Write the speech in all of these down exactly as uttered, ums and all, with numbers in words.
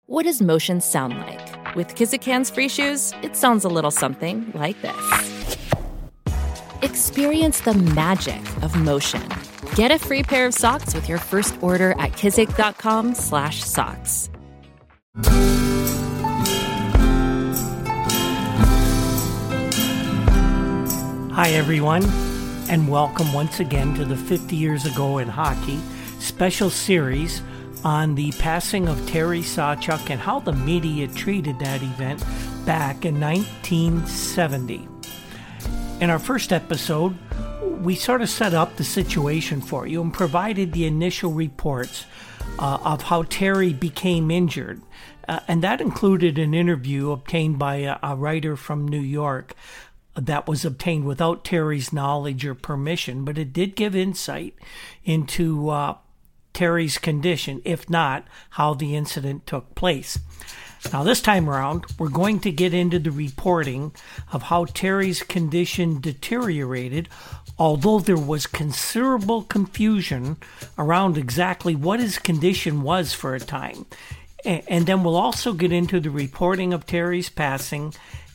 What does motion sound like? With Kizik Hands Free Shoes, it sounds a little something like this. Experience the magic of motion. Get a free pair of socks with your first order at kizik.com slash socks. Hi, everyone, and welcome once again to the fifty Years Ago in Hockey special series on the passing of Terry Sawchuk and how the media treated that event back in nineteen seventy. In our first episode, we sort of set up the situation for you and provided the initial reports uh, of how Terry became injured. Uh, and that included an interview obtained by a, a writer from New York that was obtained without Terry's knowledge or permission, but it did give insight into uh, Terry's condition, if not how the incident took place. Now, this time around, we're going to get into the reporting of how Terry's condition deteriorated, although there was considerable confusion around exactly what his condition was for a time. And then we'll also get into the reporting of Terry's passing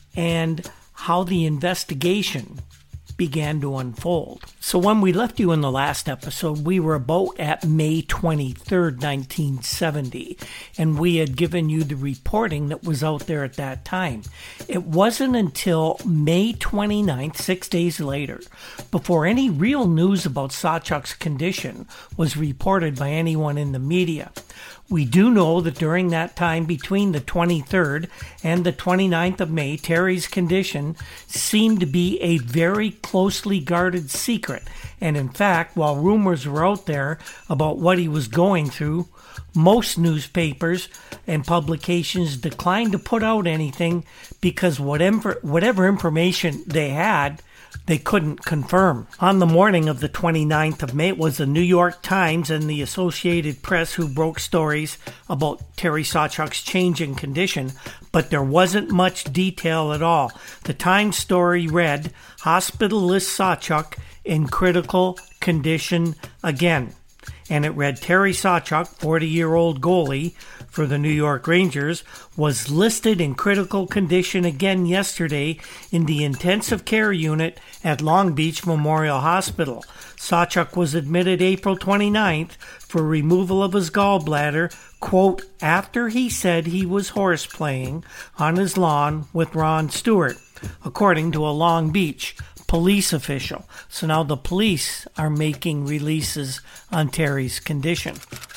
and how the investigation began to unfold. So when we left you in the last episode, we were about at May twenty-third, nineteen seventy, and we had given you the reporting that was out there at that time. It wasn't until May twenty-ninth, six days later, before any real news about Sawchuk's condition was reported by anyone in the media. We do know that during that time between the twenty-third and the twenty-ninth of May, Terry's condition seemed to be a very closely guarded secret. And in fact, while rumors were out there about what he was going through, most newspapers and publications declined to put out anything because whatever, whatever information they had, they couldn't confirm. On the morning of the twenty-ninth of May, it was the New York Times and the Associated Press who broke stories about Terry Sawchuk's changing condition, but there wasn't much detail at all. The Times story read, "Hospital lists Sawchuk in critical condition again." And it read, Terry Sawchuk, forty-year-old goalie for the New York Rangers, was listed in critical condition again yesterday in the intensive care unit at Long Beach Memorial Hospital. Sawchuk was admitted April twenty-ninth for removal of his gallbladder, quote, after he said he was horse playing on his lawn with Ron Stewart, according to a Long Beach police official. So now the police are making releases on Terry's condition.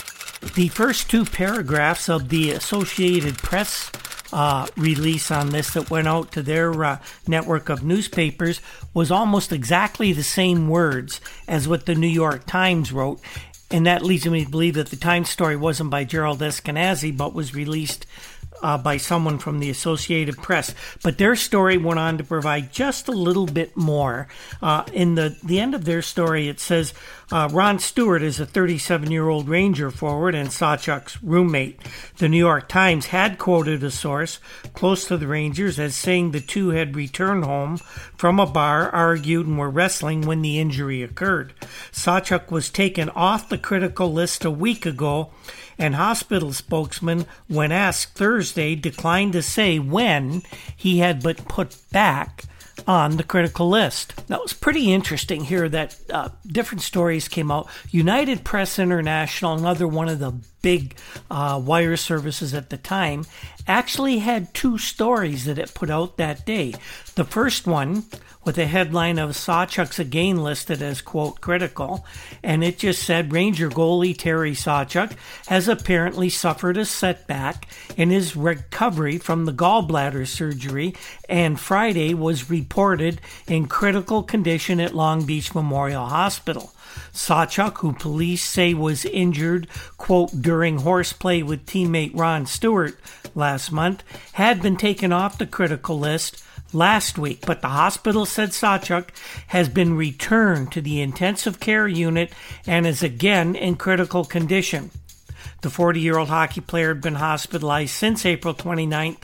The first two paragraphs of the Associated Press uh, release on this that went out to their uh, network of newspapers was almost exactly the same words as what the New York Times wrote. And that leads me to believe that the Times story wasn't by Gerald Eskenazi, but was released Uh, by someone from the Associated Press. But their story went on to provide just a little bit more. Uh, in the, the end of their story, it says, uh, Ron Stewart is a thirty-seven-year-old Ranger forward and Sawchuk's roommate. The New York Times had quoted a source close to the Rangers as saying the two had returned home from a bar, argued, and were wrestling when the injury occurred. Sawchuk was taken off the critical list a week ago, and hospital spokesman, when asked Thursday, declined to say when he had been put back on the critical list. Now, it was pretty interesting here that uh, different stories came out. United Press International, another one of the big uh, wire services at the time, actually had two stories that it put out that day. The first one with a headline of Sawchuk's again listed as, quote, critical, and it just said Ranger goalie Terry Sawchuk has apparently suffered a setback in his recovery from the gallbladder surgery and Friday was reported in critical condition at Long Beach Memorial Hospital. Sawchuk, who police say was injured, quote, during horseplay with teammate Ron Stewart last month, had been taken off the critical list last week, but the hospital said Sawchuk has been returned to the intensive care unit and is again in critical condition. The forty-year-old hockey player had been hospitalized since April twenty-ninth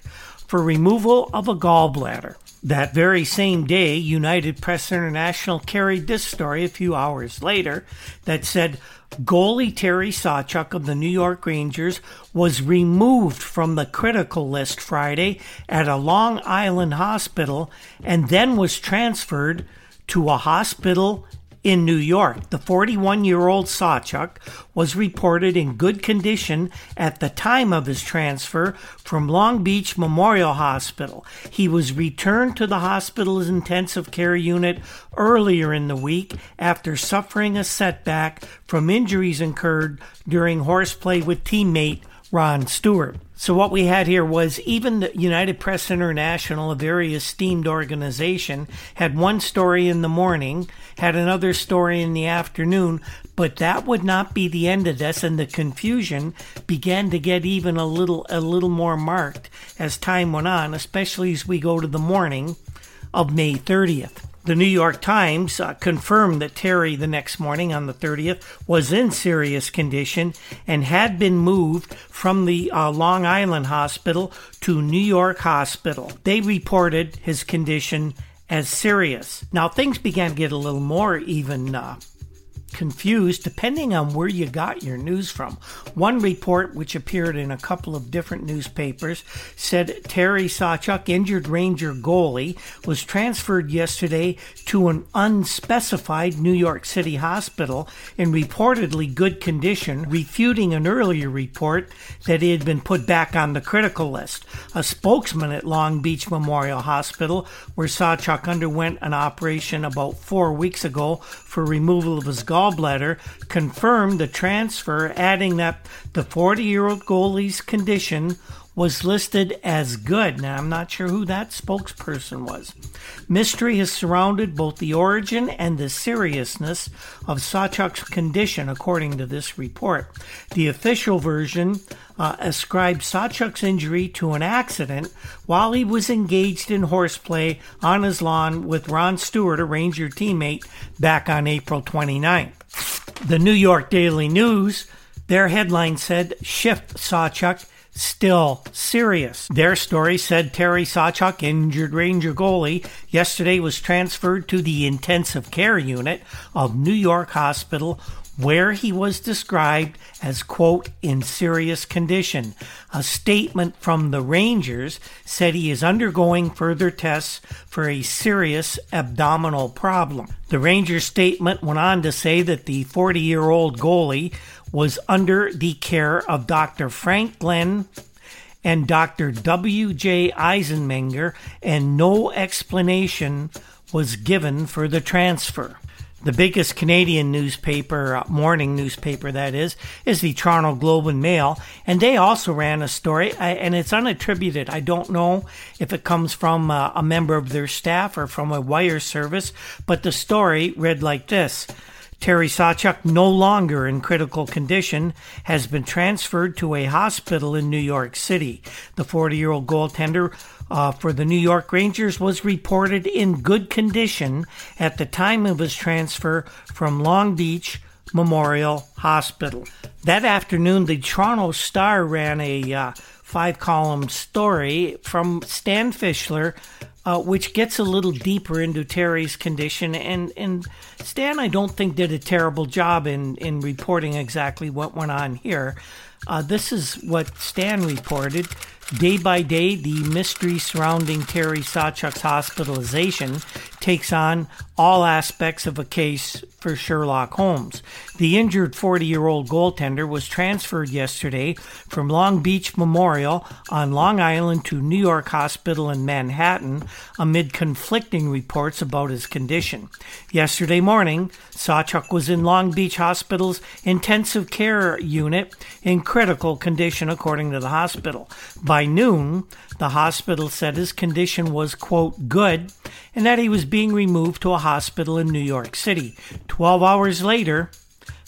for removal of a gallbladder. That very same day, United Press International carried this story a few hours later that said goalie Terry Sawchuk of the New York Rangers was removed from the critical list Friday at a Long Island hospital and then was transferred to a hospital in New York. The forty-one-year-old Sawchuk was reported in good condition at the time of his transfer from Long Beach Memorial Hospital. He was returned to the hospital's intensive care unit earlier in the week after suffering a setback from injuries incurred during horseplay with teammate Ron Stewart. So what we had here was even the United Press International, a very esteemed organization, had one story in the morning, had another story in the afternoon, but that would not be the end of this, and the confusion began to get even a little a little more marked as time went on, especially as we go to the morning of May thirtieth. The New York Times uh, confirmed that Terry the next morning on the thirtieth was in serious condition and had been moved from the uh, Long Island hospital to New York Hospital. They reported his condition as serious. Now, things began to get a little more even uh, confused depending on where you got your news from. One report, which appeared in a couple of different newspapers, said Terry Sawchuk, injured Ranger goalie, was transferred yesterday to an unspecified New York City hospital in reportedly good condition, refuting an earlier report that he had been put back on the critical list. A spokesman at Long Beach Memorial Hospital, where Sawchuk underwent an operation about four weeks ago for removal of his gallbladder, confirmed the transfer, adding that the forty-year-old goalie's condition was listed as good. Now, I'm not sure who that spokesperson was. Mystery has surrounded both the origin and the seriousness of Sawchuk's condition, according to this report. The official version uh, ascribed Sawchuk's injury to an accident while he was engaged in horseplay on his lawn with Ron Stewart, a Ranger teammate, back on April twenty-ninth. The New York Daily News, their headline said, "Shift Sawchuk still serious." Their story said Terry Sawchuk, injured Ranger goalie, yesterday was transferred to the intensive care unit of New York Hospital, where he was described as, quote, in serious condition. A statement from the Rangers said he is undergoing further tests for a serious abdominal problem. The Rangers statement went on to say that the forty-year-old goalie was under the care of Doctor Frank Glenn and Doctor W J Eisenmenger, and no explanation was given for the transfer. The biggest Canadian newspaper, uh, morning newspaper that is, is the Toronto Globe and Mail, and they also ran a story, I, and it's unattributed. I don't know if it comes from uh, a member of their staff or from a wire service, but the story read like this. Terry Sawchuk, no longer in critical condition, has been transferred to a hospital in New York City. The forty-year-old goaltender uh, for the New York Rangers was reported in good condition at the time of his transfer from Long Beach Memorial Hospital. That afternoon, the Toronto Star ran a uh, five-column story from Stan Fischler, Uh, which gets a little deeper into Terry's condition. And, and Stan, I don't think, did a terrible job in, in reporting exactly what went on here. Uh, this is what Stan reported. Day by day, the mystery surrounding Terry Sawchuk's hospitalization takes on all aspects of a case for Sherlock Holmes. The injured forty-year-old goaltender was transferred yesterday from Long Beach Memorial on Long Island to New York Hospital in Manhattan amid conflicting reports about his condition. Yesterday morning, Sawchuk was in Long Beach Hospital's intensive care unit in critical condition, according to the hospital. By noon, the hospital said his condition was, quote, good, and that he was being removed to a hospital in New York City. Twelve hours later,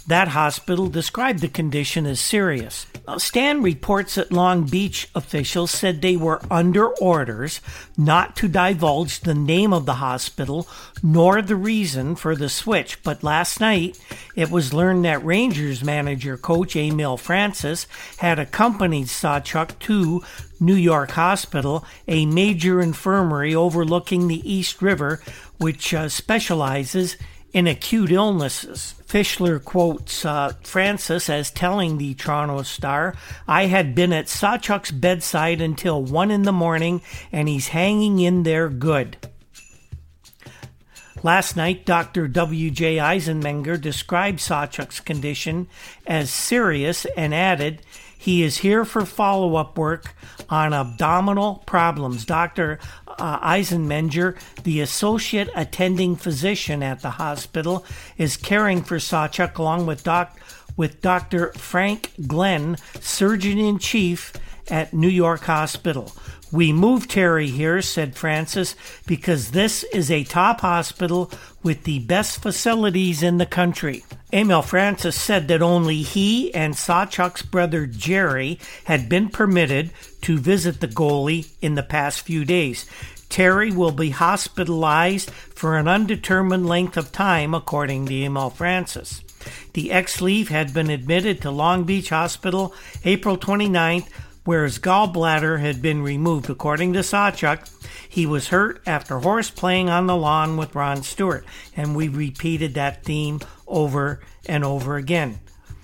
That hospital described the condition as serious. Now, Stan reports that Long Beach officials said they were under orders not to divulge the name of the hospital nor the reason for the switch. But last night, it was learned that Rangers manager coach Emil Francis had accompanied Sawchuk to New York Hospital, a major infirmary overlooking the East River, which uh, specializes in acute illnesses. Fischler quotes uh, Francis as telling the Toronto Star, "I had been at Sawchuk's bedside until one in the morning, and he's hanging in there good." Last night, Doctor W J Eisenmenger described Sawchuk's condition as serious and added, "He is here for follow-up work on abdominal problems." Doctor Uh, Eisenmenger, the associate attending physician at the hospital, is caring for Sawchuk along with, doc- with Doctor Frank Glenn, surgeon-in-chief at New York Hospital. "We moved Terry here," said Francis, "because this is a top hospital with the best facilities in the country." Emil Francis said that only he and Sawchuk's brother Jerry had been permitted to visit the goalie in the past few days. Terry will be hospitalized for an undetermined length of time, according to Emil Francis. The ex-Leaf had been admitted to Long Beach Hospital April twenty-ninth, where his gallbladder had been removed. According to Sawchuk, he was hurt after horseplaying on the lawn with Ron Stewart, and we repeated that theme over and over again.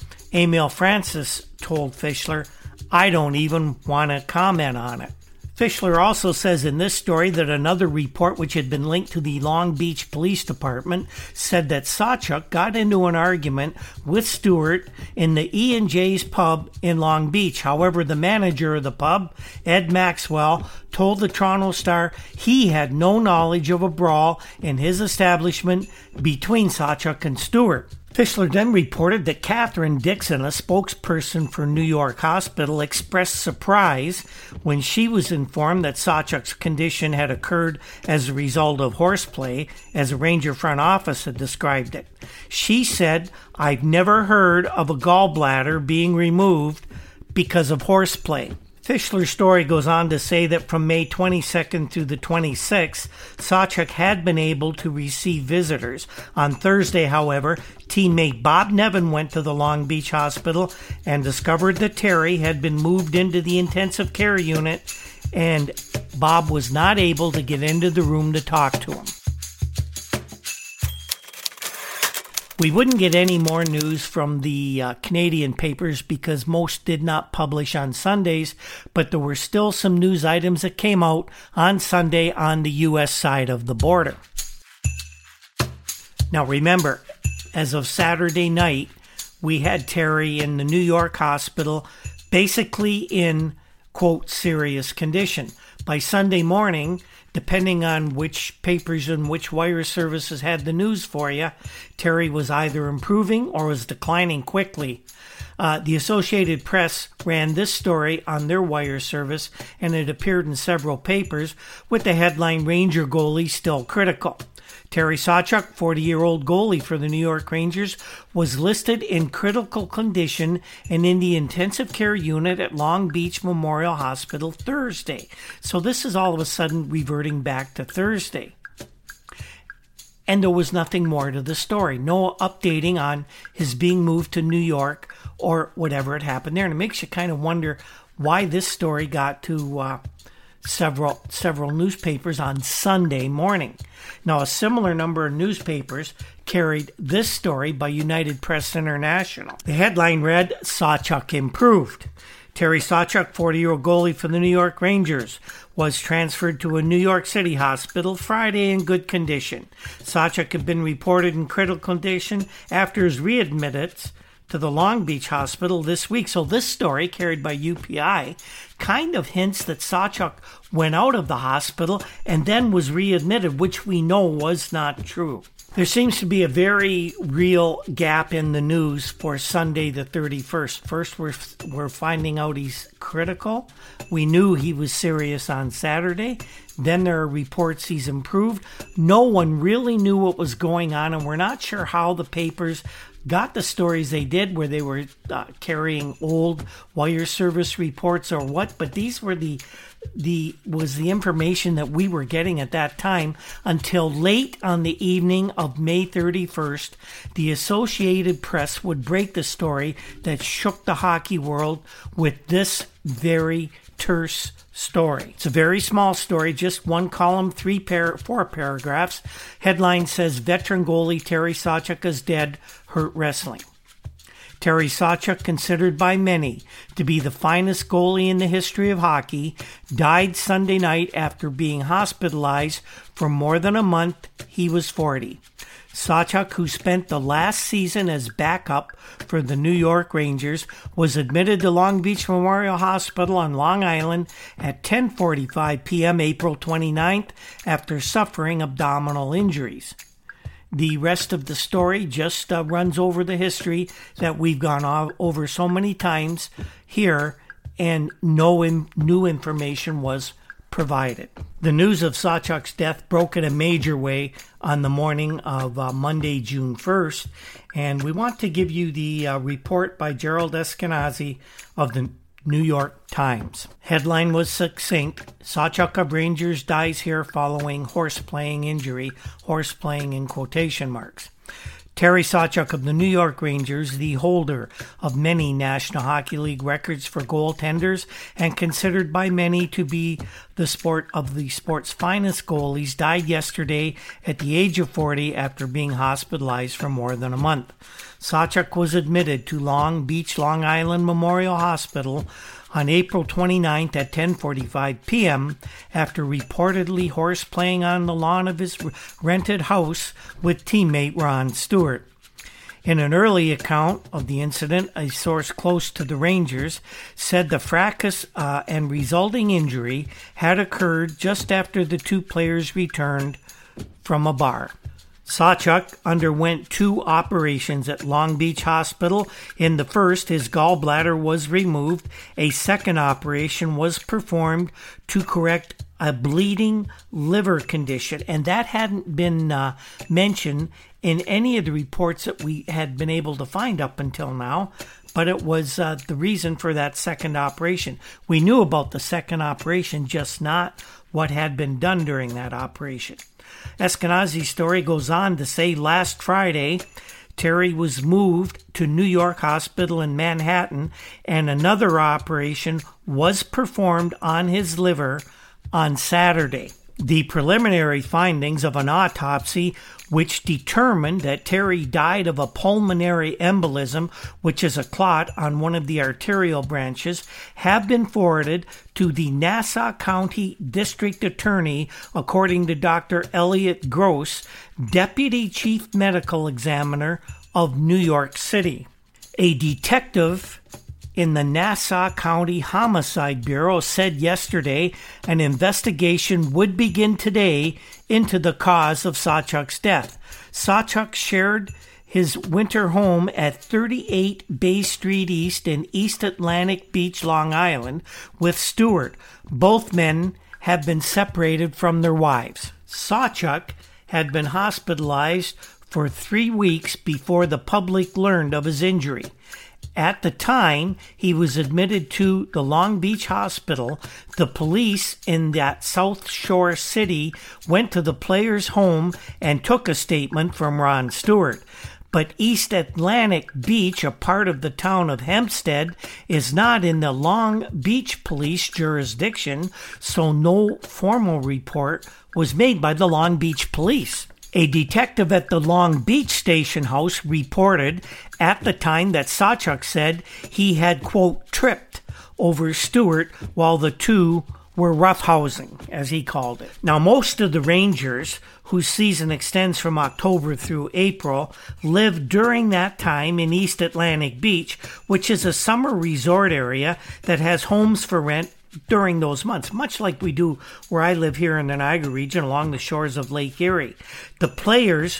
Emil Francis told Fischler, "I don't even want to comment on it." Fischler also says in this story that another report, which had been linked to the Long Beach Police Department, said that Sawchuk got into an argument with Stewart in the E and J's pub in Long Beach. However, the manager of the pub, Ed Maxwell, told the Toronto Star he had no knowledge of a brawl in his establishment between Sawchuk and Stewart. Fischler then reported that Catherine Dixon, a spokesperson for New York Hospital, expressed surprise when she was informed that Sawchuk's condition had occurred as a result of horseplay, as a Ranger front office had described it. She said, "I've never heard of a gallbladder being removed because of horseplay." Fischler's story goes on to say that from May twenty-second through the twenty-sixth, Sawchuk had been able to receive visitors. On Thursday, however, teammate Bob Nevin went to the Long Beach Hospital and discovered that Terry had been moved into the intensive care unit, and Bob was not able to get into the room to talk to him. We wouldn't get any more news from the uh, Canadian papers because most did not publish on Sundays, but there were still some news items that came out on Sunday on the U S side of the border. Now remember, as of Saturday night, we had Terry in the New York hospital, basically in, quote, serious condition. By Sunday morning, depending on which papers and which wire services had the news for you, Terry was either improving or was declining quickly. Uh, the Associated Press ran this story on their wire service, and it appeared in several papers with the headline, "Ranger Goalie Still Critical." Terry Sawchuk, forty-year-old goalie for the New York Rangers, was listed in critical condition and in the intensive care unit at Long Beach Memorial Hospital Thursday. So this is all of a sudden reverting back to Thursday. And there was nothing more to the story. No updating on his being moved to New York or whatever had happened there. And it makes you kind of wonder why this story got to uh, several several newspapers on Sunday morning. Now, a similar number of newspapers carried this story by United Press International. The headline read, "Sawchuk improved." Terry Sawchuk, forty-year-old goalie for the New York Rangers, was transferred to a New York City hospital Friday in good condition. Sawchuk had been reported in critical condition after his readmittance to the Long Beach Hospital this week. So this story, carried by U P I, kind of hints that Sawchuk went out of the hospital and then was readmitted, which we know was not true. There seems to be a very real gap in the news for Sunday the thirty-first. First, we're, we're finding out he's critical. We knew he was serious on Saturday. Then there are reports he's improved. No one really knew what was going on, and we're not sure how the papers got the stories they did where they were uh, carrying old wire service reports or what, but these were the the was the information that we were getting at that time until late on the evening of May thirty-first. The Associated Press would break the story that shook the hockey world with this very terse story. It's a very small story, just one column, three par- four paragraphs. Headline says, veteran goalie Terry Sawchuk is dead, hurt wrestling. Terry Sawchuk, considered by many to be the finest goalie in the history of hockey, died Sunday night after being hospitalized for more than a month. He was forty. Sawchuk, who spent the last season as backup for the New York Rangers, was admitted to Long Beach Memorial Hospital on Long Island at ten forty-five p.m. April twenty-ninth after suffering abdominal injuries. The rest of the story just uh, runs over the history that we've gone over so many times here, and no in- new information was provided. The news of Sawchuk's death broke in a major way on the morning of uh, Monday, June first, and we want to give you the uh, report by Gerald Eskenazi of the New York Times. Headline was succinct. Sawchuk of Rangers dies here following horse-playing injury. Horse-playing in quotation marks. Terry Sawchuk of the New York Rangers, the holder of many National Hockey League records for goaltenders and considered by many to be the sport of the sport's finest goalies, died yesterday at the age of forty after being hospitalized for more than a month. Sawchuk was admitted to Long Beach, Long Island Memorial Hospital on April twenty-ninth at ten forty-five p.m. after reportedly horse-playing on the lawn of his rented house with teammate Ron Stewart. In an early account of the incident, a source close to the Rangers said the fracas uh, and resulting injury had occurred just after the two players returned from a bar. Sawchuk underwent two operations at Long Beach Hospital. In the first, his gallbladder was removed. A second operation was performed to correct a bleeding liver condition, and that hadn't been uh, mentioned in any of the reports that we had been able to find up until now, but it was uh, the reason for that second operation. We knew about the second operation, just not what had been done during that operation. Eskenazi's story goes on to say last Friday, Terry was moved to New York Hospital in Manhattan, and another operation was performed on his liver on Saturday. The preliminary findings of an autopsy which determined that Terry died of a pulmonary embolism, which is a clot on one of the arterial branches, have been forwarded to the Nassau County District Attorney, according to Doctor Elliot Gross, Deputy Chief Medical Examiner of New York City. A detective in the Nassau County Homicide Bureau said yesterday an investigation would begin today into the cause of Sawchuk's death. Sawchuk shared his winter home at thirty-eight Bay Street East in East Atlantic Beach, Long Island, with Stewart. Both men have been separated from their wives. Sawchuk had been hospitalized for three weeks before the public learned of his injury. At the time he was admitted to the Long Beach Hospital, the police in that South Shore city went to the player's home and took a statement from Ron Stewart. But East Atlantic Beach, a part of the town of Hempstead, is not in the Long Beach police jurisdiction, so no formal report was made by the Long Beach police. A detective at the Long Beach station house reported at the time that Sawchuk said he had, quote, tripped over Stewart while the two were roughhousing, as he called it. Now, most of the Rangers, whose season extends from October through April, live during that time in East Atlantic Beach, which is a summer resort area that has homes for rent during those months, much like we do where I live here in the Niagara region along the shores of Lake Erie. The players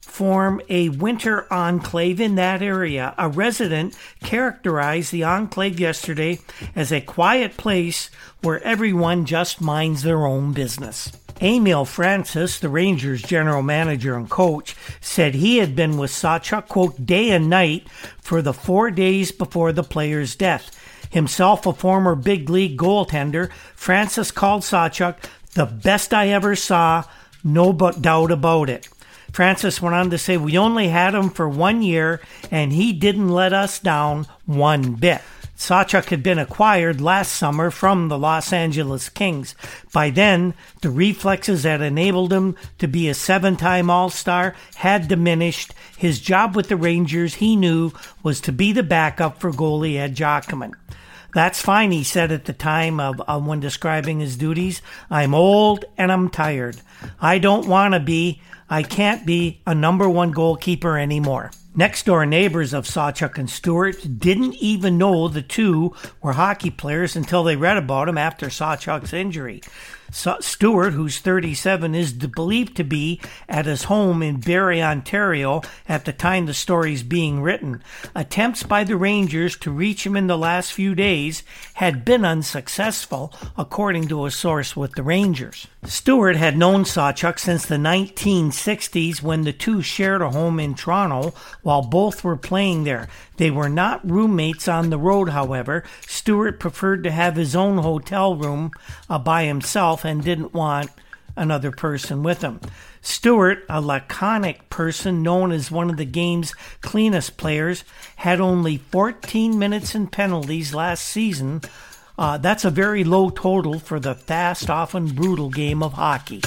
form a winter enclave in that area. A resident characterized the enclave yesterday as a quiet place where everyone just minds their own business. Emil Francis, the Rangers general manager and coach, said he had been with Sawchuk, quote, day and night for the four days before the player's death. Himself a former big league goaltender, Francis called Sawchuk the best I ever saw, no doubt about it. Francis went on to say, we only had him for one year, and he didn't let us down one bit. Sawchuk had been acquired last summer from the Los Angeles Kings. By then, the reflexes that enabled him to be a seven-time All-Star had diminished. His job with the Rangers, he knew, was to be the backup for goalie Ed Jockerman. That's fine, he said at the time of, of when describing his duties. I'm old and I'm tired. I don't want to be, I can't be a number one goalkeeper anymore. Next-door neighbors of Sawchuk and Stewart didn't even know the two were hockey players until they read about him after Sawchuk's injury. So- Stewart, who's thirty-seven, is believed to be at his home in Barrie, Ontario at the time the story's being written. Attempts by the Rangers to reach him in the last few days had been unsuccessful, according to a source with the Rangers. Stewart had known Sawchuk since the nineteen sixties when the two shared a home in Toronto while both were playing there. They were not roommates on the road, however. Stewart preferred to have his own hotel room uh, by himself and didn't want another person with him. Stewart, a laconic person known as one of the game's cleanest players, had only fourteen minutes in penalties last season. Uh, that's a very low total for the fast, often brutal game of hockey.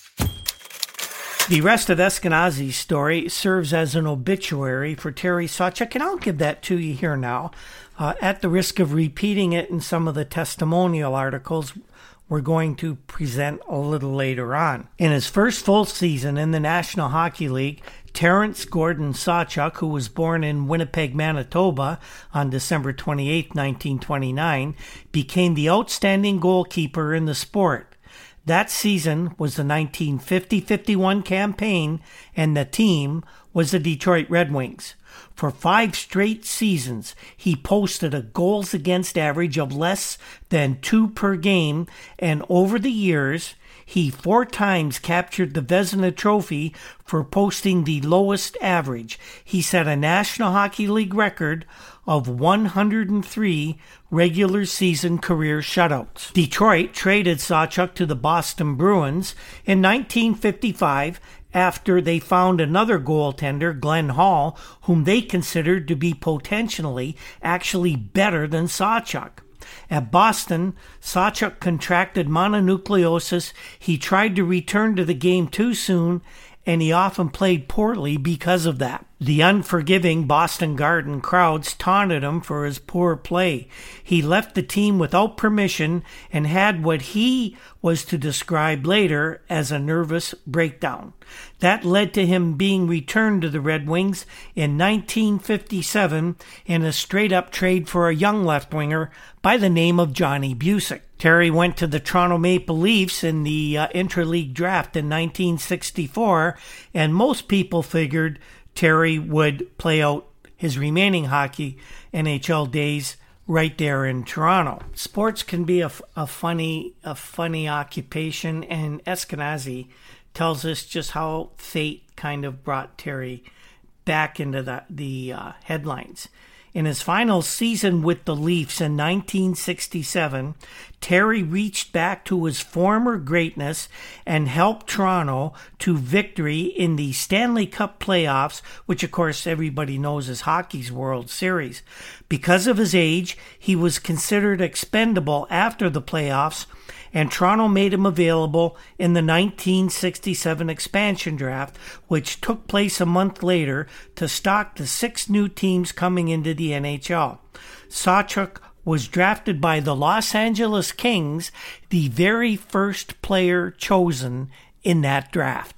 The rest of Eskenazi's story serves as an obituary for Terry Sawchuk, and I'll give that to you here now, uh, at the risk of repeating it in some of the testimonial articles we're going to present a little later on. In his first full season in the National Hockey League, Terrence Gordon Sawchuk, who was born in Winnipeg, Manitoba on December twenty-eighth, nineteen twenty-nine, became the outstanding goalkeeper in the sport. That season was the nineteen fifty fifty-one campaign, and the team was the Detroit Red Wings. For five straight seasons, he posted a goals against average of less than two per game, and over the years, he four times captured the Vezina Trophy for posting the lowest average. He set a National Hockey League record of one hundred three regular season career shutouts. Detroit traded Sawchuk to the Boston Bruins in nineteen fifty-five after they found another goaltender, Glenn Hall, whom they considered to be potentially actually better than Sawchuk. At Boston, Sawchuk contracted mononucleosis. He tried to return to the game too soon, and he often played poorly because of that. The unforgiving Boston Garden crowds taunted him for his poor play. He left the team without permission and had what he was to describe later as a nervous breakdown. That led to him being returned to the Red Wings in nineteen fifty-seven in a straight-up trade for a young left-winger by the name of Johnny Busick. Terry went to the Toronto Maple Leafs in the uh, intra-league draft in nineteen sixty-four, and most people figured Terry would play out his remaining hockey N H L days right there in Toronto. Sports can be a, a funny a funny occupation, and Eskenazi tells us just how fate kind of brought Terry back into the, the uh, headlines. In his final season with the Leafs in nineteen sixty-seven, Terry reached back to his former greatness and helped Toronto to victory in the Stanley Cup playoffs, which of course everybody knows is hockey's World Series. Because of his age, he was considered expendable after the playoffs, and Toronto made him available in the nineteen sixty-seven expansion draft, which took place a month later to stock the six new teams coming into the N H L. Sawchuk was drafted by the Los Angeles Kings, the very first player chosen in that draft.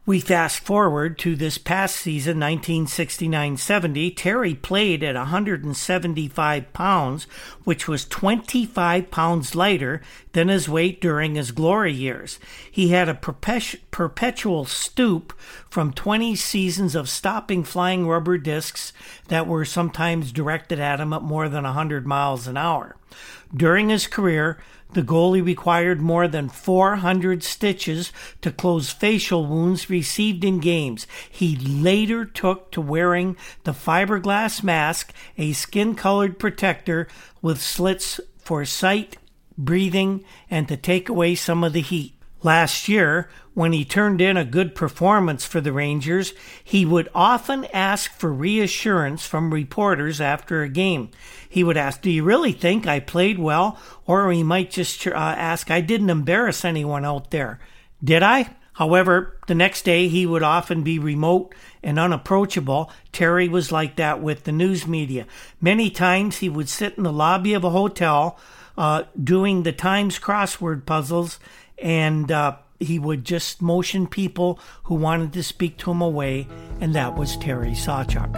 We fast forward to this past season, nineteen sixty-nine seventy. Terry played at one hundred seventy-five pounds, which was twenty-five pounds lighter than his weight during his glory years. He had a perpet- perpetual stoop from twenty seasons of stopping flying rubber discs that were sometimes directed at him at more than one hundred miles an hour. During his career, the goalie required more than four hundred stitches to close facial wounds received in games. He later took to wearing the fiberglass mask, a skin-colored protector with slits for sight, breathing, and to take away some of the heat. Last year, when he turned in a good performance for the Rangers, he would often ask for reassurance from reporters after a game. He would ask, "Do you really think I played well?" Or he might just uh, ask, "I didn't embarrass anyone out there, did I?" However, the next day he would often be remote and unapproachable. Terry was like that with the news media. Many times he would sit in the lobby of a hotel uh, doing the Times crossword puzzles, and uh, he would just motion people who wanted to speak to him away, and that was Terry Sawchuk.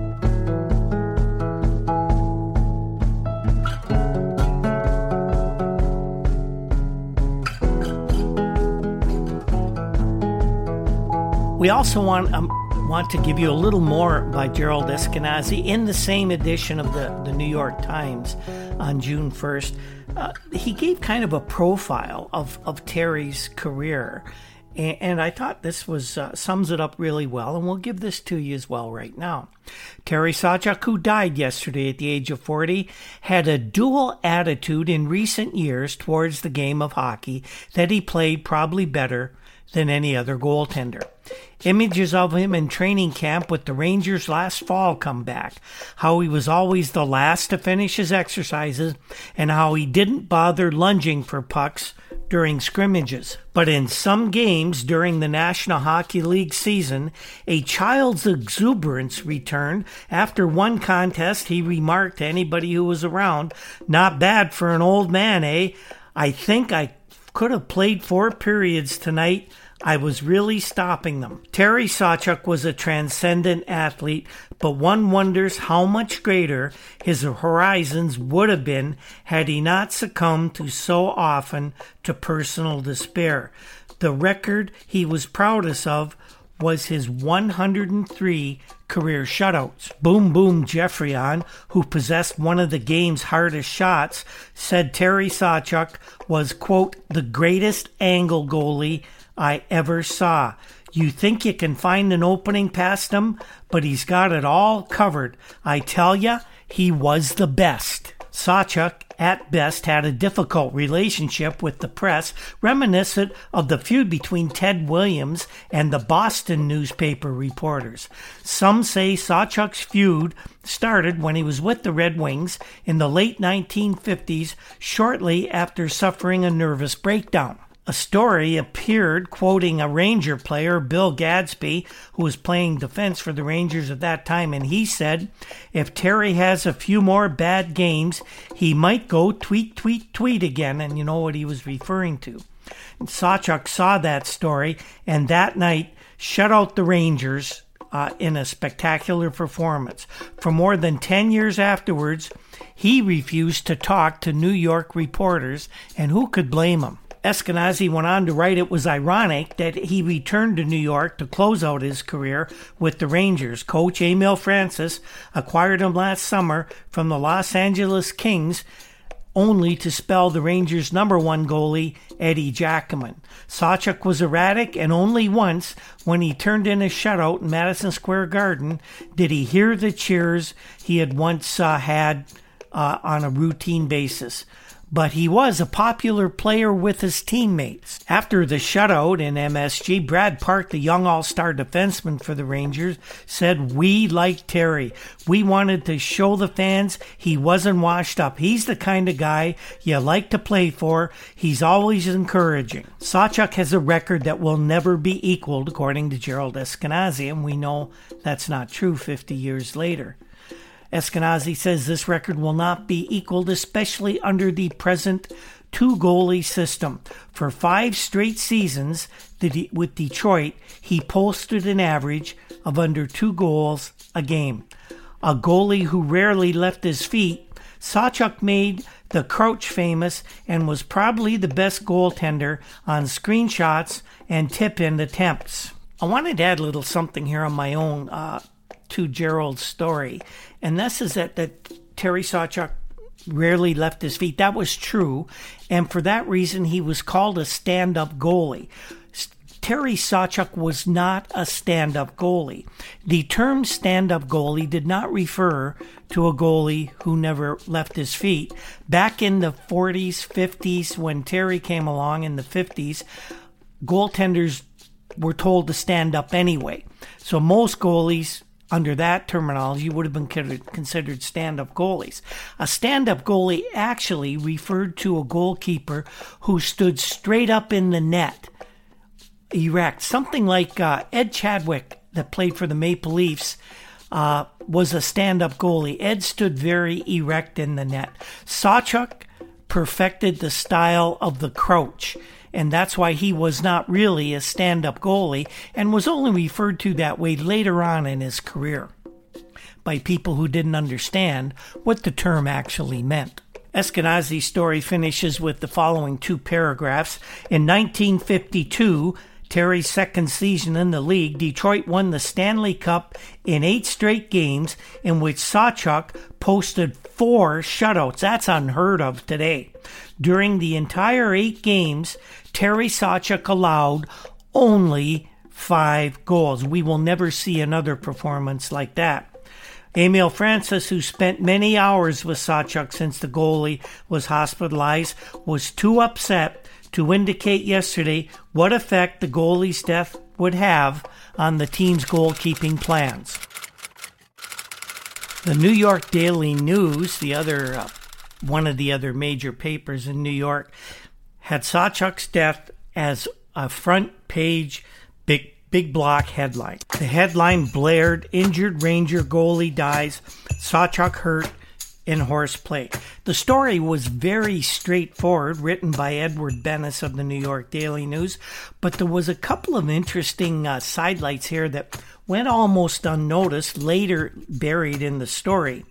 We also want um, want to give you a little more by Gerald Eskenazi in the same edition of the, the New York Times on June first. Uh, he gave kind of a profile of, of Terry's career, and, and I thought this was uh, sums it up really well, and we'll give this to you as well right now. Terry Sawchuk, who died yesterday at the age of forty, had a dual attitude in recent years towards the game of hockey that he played probably better than any other goaltender. Images of him in training camp with the Rangers last fall come back. How he was always the last to finish his exercises and how he didn't bother lunging for pucks during scrimmages. But in some games during the National Hockey League season, a child's exuberance returned. After one contest, he remarked to anybody who was around, "Not bad for an old man, eh? I think I could have played four periods tonight. I was really stopping them." Terry Sawchuk was a transcendent athlete, but one wonders how much greater his horizons would have been had he not succumbed to so often to personal despair. The record he was proudest of was his one hundred three career shutouts. Boom Boom Geoffrion, who possessed one of the game's hardest shots, said Terry Sawchuk was, quote, "the greatest angle goalie I ever saw. You think you can find an opening past him, but he's got it all covered. I tell ya, he was the best." Sawchuk, at best, had a difficult relationship with the press, reminiscent of the feud between Ted Williams and the Boston newspaper reporters. Some say Sawchuk's feud started when he was with the Red Wings in the late nineteen fifties, shortly after suffering a nervous breakdown. A story appeared quoting a Ranger player, Bill Gadsby, who was playing defense for the Rangers at that time, and he said, "If Terry has a few more bad games, he might go tweet, tweet, tweet again," and you know what he was referring to. And Sawchuk saw that story, and that night shut out the Rangers uh, in a spectacular performance. For more than ten years afterwards, he refused to talk to New York reporters, and who could blame him? Eskenazi went on to write it was ironic that he returned to New York to close out his career with the Rangers. Coach Emil Francis acquired him last summer from the Los Angeles Kings, only to spell the Rangers' number one goalie, Eddie Giacomin. Sawchuk was erratic, and only once, when he turned in a shutout in Madison Square Garden, did he hear the cheers he had once uh, had uh, on a routine basis. But he was a popular player with his teammates. After the shutout in M S G, Brad Park, the young all-star defenseman for the Rangers, said, "We like Terry. We wanted to show the fans he wasn't washed up. He's the kind of guy you like to play for. He's always encouraging." Sawchuk has a record that will never be equaled, according to Gerald Eskenazi, and we know that's not true fifty years later. Eskenazi says this record will not be equaled, especially under the present two-goalie system. For five straight seasons with Detroit, he posted an average of under two goals a game. A goalie who rarely left his feet, Sawchuk made the crouch famous and was probably the best goaltender on screenshots and tip-in attempts. I wanted to add a little something here on my own uh, to Gerald's story, and this is that, that Terry Sawchuk rarely left his feet. That was true, and for that reason he was called a stand-up goalie. Terry Sawchuk was not a stand-up goalie. The term stand-up goalie did not refer to a goalie who never left his feet. Back in the forties, fifties, when Terry came along in the fifties, goaltenders were told to stand up anyway. So most goalies, under that terminology, would have been considered stand-up goalies. A stand-up goalie actually referred to a goalkeeper who stood straight up in the net, erect. Something like uh, Ed Chadwick, that played for the Maple Leafs, uh, was a stand-up goalie. Ed stood very erect in the net. Sawchuk perfected the style of the crouch, and that's why he was not really a stand-up goalie and was only referred to that way later on in his career by people who didn't understand what the term actually meant. Eskenazi's story finishes with the following two paragraphs. In nineteen fifty-two, Terry's second season in the league, Detroit won the Stanley Cup in eight straight games in which Sawchuk posted four shutouts. That's unheard of today. During the entire eight games, Terry Sawchuk allowed only five goals. We will never see another performance like that. Emil Francis, who spent many hours with Sawchuk since the goalie was hospitalized, was too upset to indicate yesterday what effect the goalie's death would have on the team's goalkeeping plans. The New York Daily News, the other uh, one of the other major papers in New York, had Sawchuk's death as a front page big big block headline. The headline blared, "Injured Ranger goalie dies, Sawchuk hurt in horseplay." The story was very straightforward, written by Edward Bennis of the New York Daily News, but there was a couple of interesting uh, sidelights here that went almost unnoticed, later buried in the story.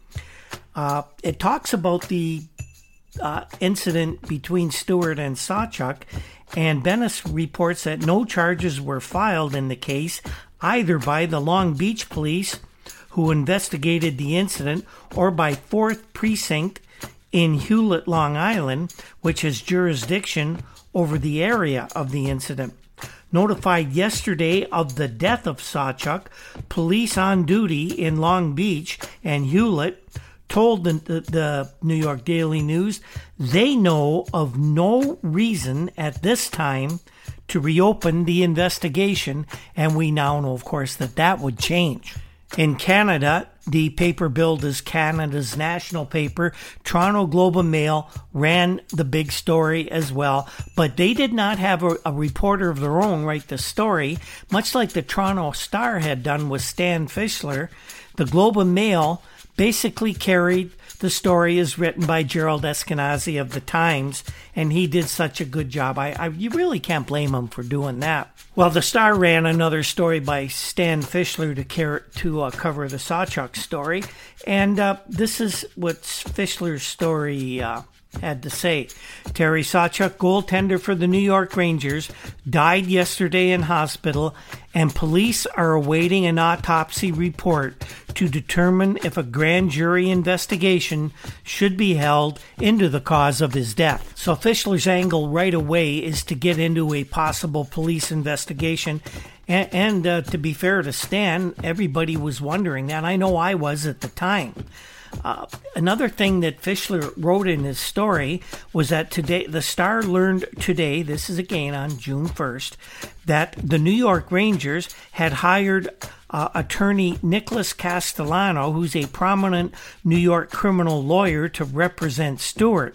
Uh, it talks about the uh, incident between Stewart and Sawchuk, and Bennis reports that no charges were filed in the case, either by the Long Beach police, who investigated the incident, or by fourth Precinct in Hewlett, Long Island, which has jurisdiction over the area of the incident. Notified yesterday of the death of Sawchuk, police on duty in Long Beach and Hewlett told the, the, the New York Daily News they know of no reason at this time to reopen the investigation, and we now know, of course, that that would change. In Canada, the paper billed as Canada's national paper, Toronto Globe and Mail, ran the big story as well, but they did not have a, a reporter of their own write the story, much like the Toronto Star had done with Stan Fischler. The Globe and Mail basically carried the story as written by Gerald Eskenazi of the Times, and he did such a good job. I, I you really can't blame him for doing that. Well, the Star ran another story by Stan Fischler to, care, to uh, cover the Sawchuk story, and uh, this is what Fischler's story uh, had to say. Terry Sawchuk, goaltender for the New York Rangers, died yesterday in hospital, and police are awaiting an autopsy report to determine if a grand jury investigation should be held into the cause of his death. So Fischler's angle right away is to get into a possible police investigation. And, and uh, to be fair to Stan, everybody was wondering that. I know I was at the time. Uh, another thing that Fischler wrote in his story was that today, the Star learned today, this is again on June first, that the New York Rangers had hired uh, attorney Nicholas Castellano, who's a prominent New York criminal lawyer, to represent Stewart.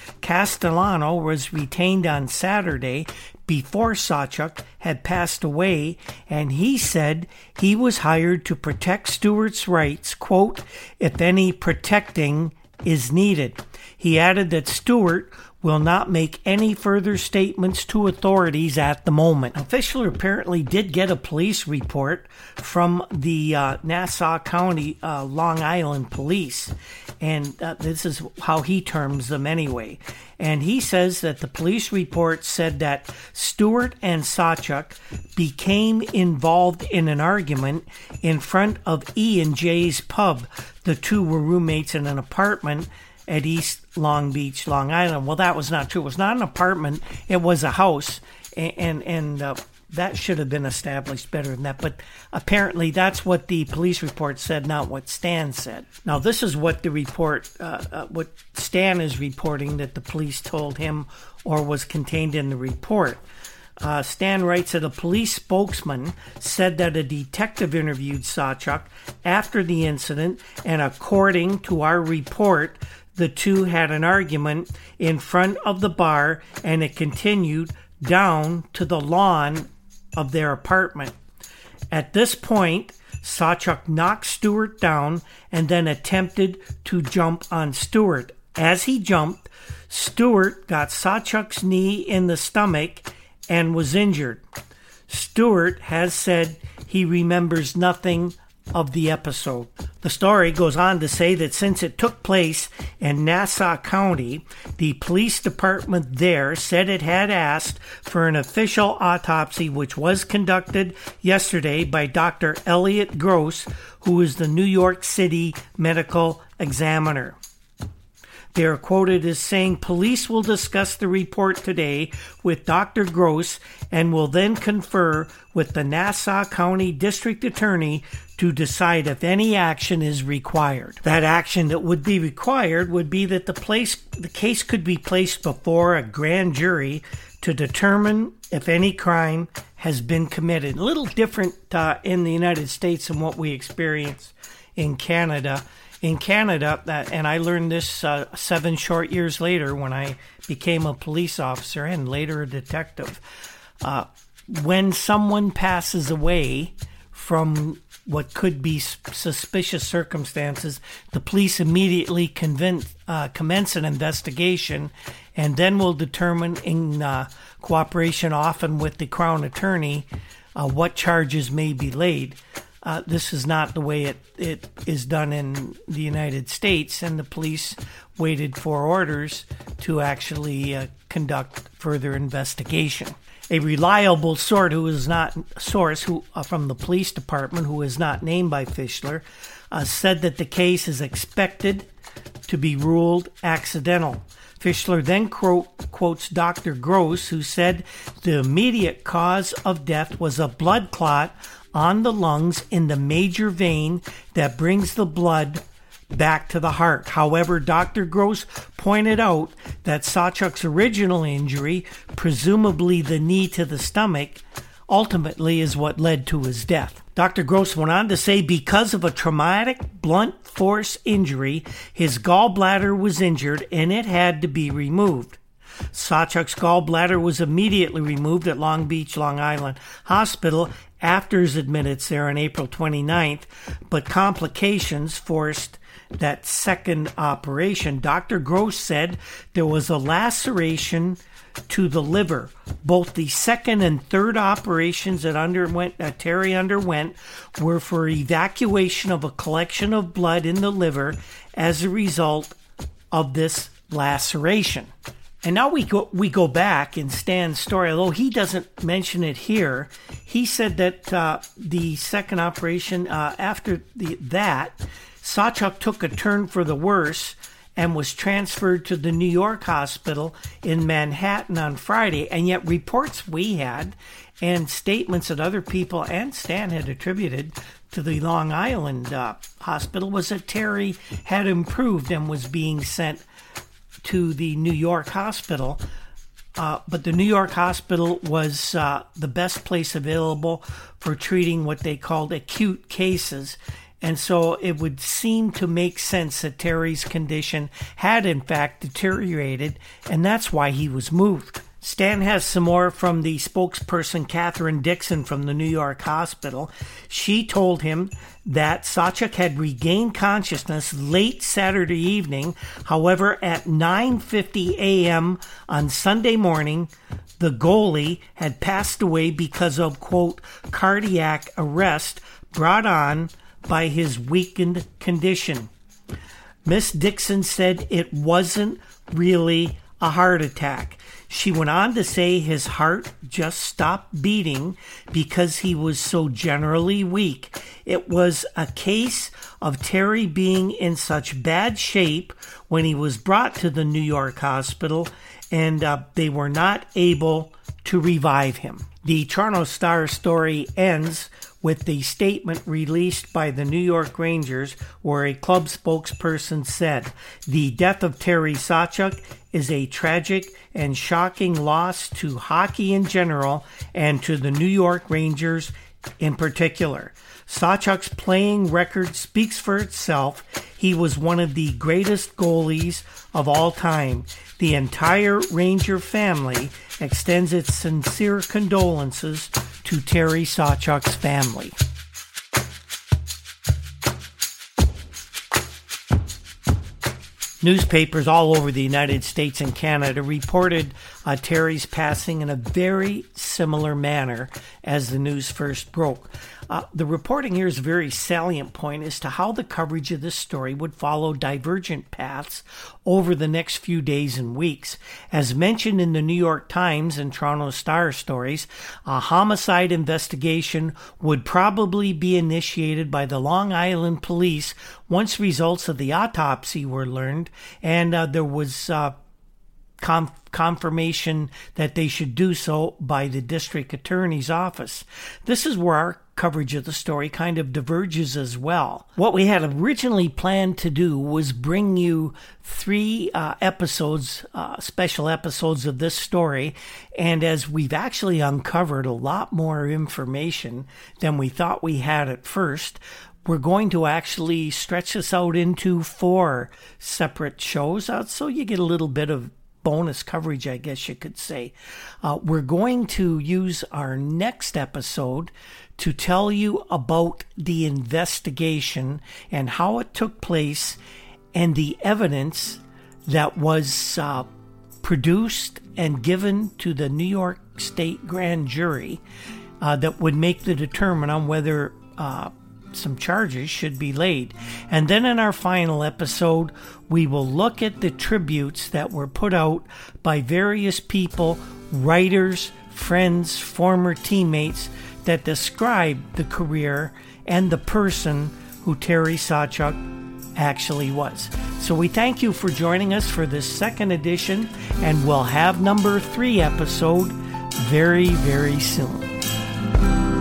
Castellano was retained on Saturday before Sawchuk had passed away, and he said he was hired to protect Stewart's rights, quote, if any protecting is needed. He added that Stewart will not make any further statements to authorities at the moment. Now, Fischler apparently did get a police report from the uh, Nassau County, uh, Long Island Police, and uh, this is how he terms them anyway. And he says that the police report said that Stewart and Sawchuk became involved in an argument in front of E and J's Pub. The two were roommates in an apartment at East Long Beach, Long Island. Well, that was not true. It was not an apartment. It was a house, and and, and uh, that should have been established better than that. But apparently that's what the police report said, not what Stan said. Now, this is what the report, uh, uh, what Stan is reporting that the police told him or was contained in the report. Uh, Stan writes that a police spokesman said that a detective interviewed Sawchuk after the incident, and according to our report, the two had an argument in front of the bar, and it continued down to the lawn of their apartment. At this point, Sawchuk knocked Stewart down and then attempted to jump on Stewart. As he jumped, Stewart got Sawchuk's knee in the stomach and was injured. Stewart has said he remembers nothing of the episode. The story goes on to say that since it took place in Nassau County, the police department there said it had asked for an official autopsy, which was conducted yesterday by Doctor Elliot Gross, who is the New York City medical examiner. They are quoted as saying, "Police will discuss the report today with Doctor Gross and will then confer with the Nassau County District Attorney to decide if any action is required." That action that would be required would be that the place, the case could be placed before a grand jury to determine if any crime has been committed. A little different uh, in the United States than what we experience in Canada. In Canada, uh, and I learned this uh, seven short years later when I became a police officer and later a detective, uh, when someone passes away from what could be suspicious circumstances, the police immediately convince, uh, commence an investigation and then will determine, in uh, cooperation often with the Crown Attorney, uh, what charges may be laid. Uh, this is not the way it, it is done in the United States, and the police waited for orders to actually uh, conduct further investigation. A reliable source who is not source who uh, from the police department, who is not named by Fischler, uh, said that the case is expected to be ruled accidental. Fischler then quote, quotes Doctor Gross, who said the immediate cause of death was a blood clot on the lungs in the major vein that brings the blood back to the heart. However, Doctor Gross pointed out that Sawchuk's original injury, presumably the knee to the stomach, ultimately is what led to his death. Doctor Gross went on to say because of a traumatic blunt force injury, his gallbladder was injured and it had to be removed. Sawchuk's gallbladder was immediately removed at Long Beach, Long Island Hospital after his admittance there on April twenty-ninth, but complications forced that second operation. Doctor Gross said there was a laceration to the liver. Both the second and third operations that underwent that Terry underwent were for evacuation of a collection of blood in the liver as a result of this laceration. And now we go we go back in Stan's story, although he doesn't mention it here. He said that uh, the second operation, uh, after the, that, Sawchuk took a turn for the worse and was transferred to the New York hospital in Manhattan on Friday. And yet reports we had and statements that other people and Stan had attributed to the Long Island uh, hospital was that Terry had improved and was being sent to the New York hospital, uh, but the New York hospital was uh, the best place available for treating what they called acute cases. And so it would seem to make sense that Terry's condition had in fact deteriorated, and that's why he was moved. Stan has some more from the spokesperson, Catherine Dixon, from the New York hospital. She told him that Sawchuk had regained consciousness late Saturday evening. However, at nine fifty a.m. on Sunday morning, the goalie had passed away because of, quote, cardiac arrest brought on by his weakened condition. Miss Dixon said it wasn't really a heart attack. She went on to say his heart just stopped beating because he was so generally weak. It was a case of Terry being in such bad shape when he was brought to the New York hospital, and uh, they were not able to revive him. The Toronto Star story ends with the statement released by the New York Rangers, where a club spokesperson said, "The death of Terry Sawchuk is a tragic and shocking loss to hockey in general and to the New York Rangers in particular. Sawchuk's playing record speaks for itself. He was one of the greatest goalies of all time. The entire Ranger family extends its sincere condolences to Terry Sawchuk's family." Newspapers all over the United States and Canada reported uh, Terry's passing in a very similar manner as the news first broke. Uh, the reporting here is a very salient point as to how the coverage of this story would follow divergent paths over the next few days and weeks. As mentioned in the New York Times and Toronto Star stories, a homicide investigation would probably be initiated by the Long Island police once results of the autopsy were learned, and uh, there was uh, com- confirmation that they should do so by the district attorney's office. This is where our coverage of the story kind of diverges as well. What we had originally planned to do was bring you three uh, episodes, uh, special episodes of this story, and as we've actually uncovered a lot more information than we thought we had at first, we're going to actually stretch this out into four separate shows, uh, so you get a little bit of bonus coverage, I guess you could say. Uh, we're going to use our next episode to tell you about the investigation and how it took place and the evidence that was uh, produced and given to the New York State grand jury uh, that would make the determine on whether uh, some charges should be laid. And then in our final episode, we will look at the tributes that were put out by various people, writers, friends, former teammates, that describe the career and the person who Terry Sawchuk actually was. So we thank you for joining us for this second edition, and we'll have number three episode very, very soon.